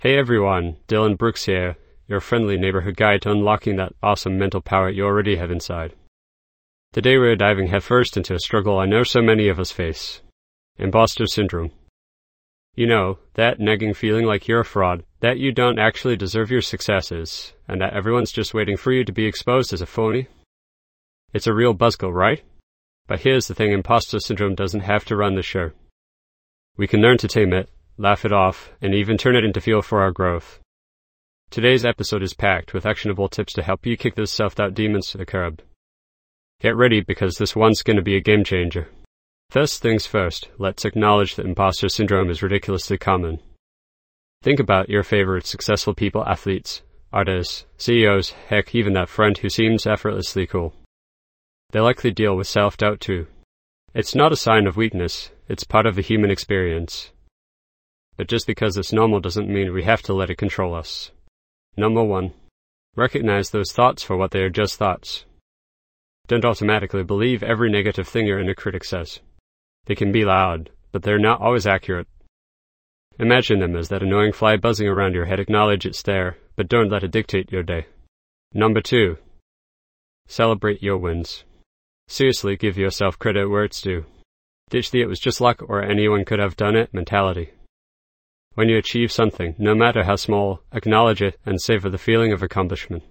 Hey everyone, Dylan Brooks here, your friendly neighborhood guide to unlocking that awesome mental power you already have inside. Today we're diving headfirst into a struggle I know so many of us face. Imposter syndrome. You know, that nagging feeling like you're a fraud, that you don't actually deserve your successes, and that everyone's just waiting for you to be exposed as a phony. It's a real buzzkill, right? But here's the thing, imposter syndrome doesn't have to run the show. We can learn to tame it, laugh it off, and even turn it into fuel for our growth. Today's episode is packed with actionable tips to help you kick those self-doubt demons to the curb. Get ready because this one's going to be a game changer. First things first, let's acknowledge that imposter syndrome is ridiculously common. Think about your favorite successful people, athletes, artists, CEOs, heck, even that friend who seems effortlessly cool. They likely deal with self-doubt too. It's not a sign of weakness, it's part of the human experience. But just because it's normal doesn't mean we have to let it control us. Number 1. Recognize those thoughts for what they are, just thoughts. Don't automatically believe every negative thing your inner critic says. They can be loud, but they're not always accurate. Imagine them as that annoying fly buzzing around your head. Acknowledge it's there, but don't let it dictate your day. Number 2. Celebrate your wins. Seriously, give yourself credit where it's due. Ditch the "it was just luck" or "anyone could have done it" mentality. When you achieve something, no matter how small, acknowledge it and savor the feeling of accomplishment.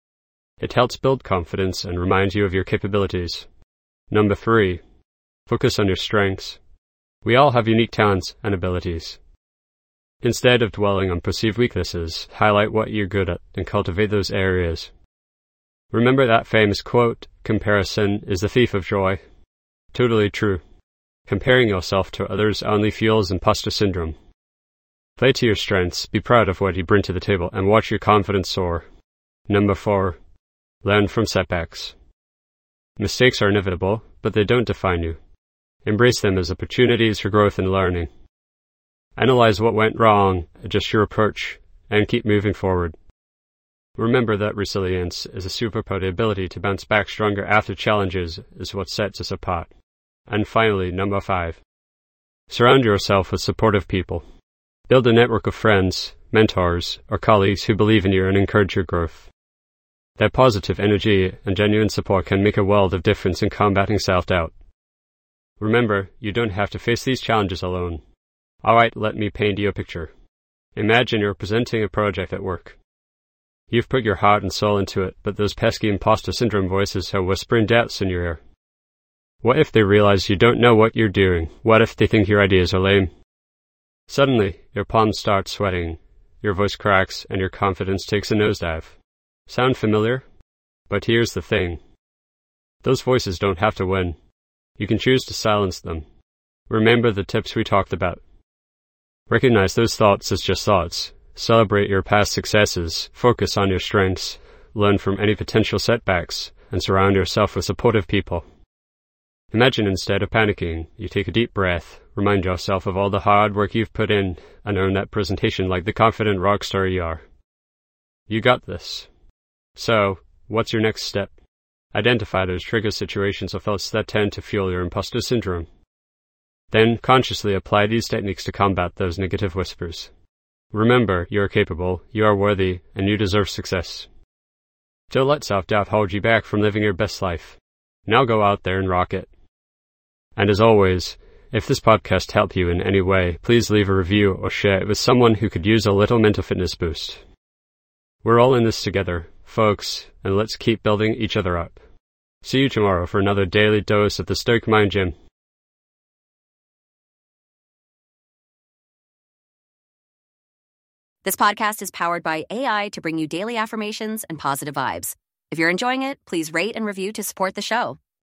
It helps build confidence and reminds you of your capabilities. Number 3. Focus on your strengths. We all have unique talents and abilities. Instead of dwelling on perceived weaknesses, highlight what you're good at and cultivate those areas. Remember that famous quote, "Comparison is the thief of joy." Totally true. Comparing yourself to others only fuels imposter syndrome. Play to your strengths, be proud of what you bring to the table, and watch your confidence soar. Number 4. Learn from setbacks. Mistakes are inevitable, but they don't define you. Embrace them as opportunities for growth and learning. Analyze what went wrong, adjust your approach, and keep moving forward. Remember that resilience is a superpower. The ability to bounce back stronger after challenges is what sets us apart. And finally, number 5. Surround yourself with supportive people. Build a network of friends, mentors, or colleagues who believe in you and encourage your growth. Their positive energy and genuine support can make a world of difference in combating self-doubt. Remember, you don't have to face these challenges alone. Alright, let me paint you a picture. Imagine you're presenting a project at work. You've put your heart and soul into it, but those pesky imposter syndrome voices are whispering doubts in your ear. What if they realize you don't know what you're doing? What if they think your ideas are lame? Suddenly, your palms start sweating, your voice cracks, and your confidence takes a nosedive. Sound familiar? But here's the thing. Those voices don't have to win. You can choose to silence them. Remember the tips we talked about. Recognize those thoughts as just thoughts. Celebrate your past successes. Focus on your strengths. Learn from any potential setbacks, and surround yourself with supportive people. Imagine instead of panicking, you take a deep breath, remind yourself of all the hard work you've put in, and earn that presentation like the confident rock star you are. You got this. So, what's your next step? Identify those trigger situations or thoughts that tend to fuel your imposter syndrome. Then, consciously apply these techniques to combat those negative whispers. Remember, you are capable, you are worthy, and you deserve success. Don't let self-doubt hold you back from living your best life. Now go out there and rock it. And as always, if this podcast helped you in any way, please leave a review or share it with someone who could use a little mental fitness boost. We're all in this together, folks, and let's keep building each other up. See you tomorrow for another daily dose of the Stoic Mind Gym. This podcast is powered by AI to bring you daily affirmations and positive vibes. If you're enjoying it, please rate and review to support the show.